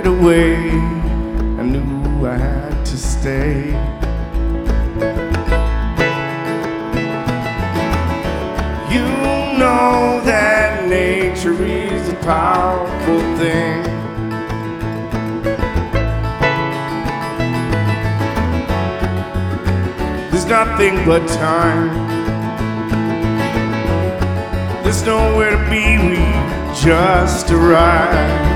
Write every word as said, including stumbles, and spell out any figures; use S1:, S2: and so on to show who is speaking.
S1: right away I knew I had to stay. You know that nature is a powerful thing. There's nothing but time. There's nowhere to be, we just arrived.